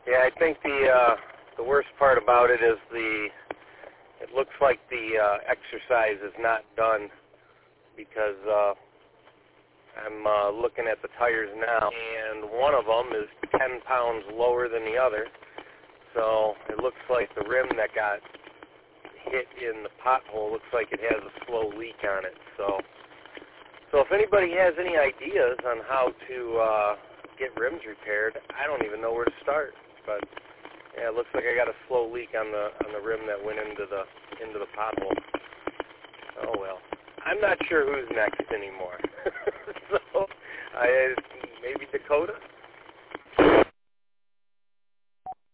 Yeah, I think the worst part about it is it looks like the exercise is not done because I'm looking at the tires now, and one of them is 10 pounds lower than the other. So it looks like the rim that got hit in the pothole looks like it has a slow leak on it. So if anybody has any ideas on how to get rims repaired, I don't even know where to start. But yeah, it looks like I got a slow leak on the rim that went into the pothole. Oh well, I'm not sure who's next anymore. So maybe Dakota.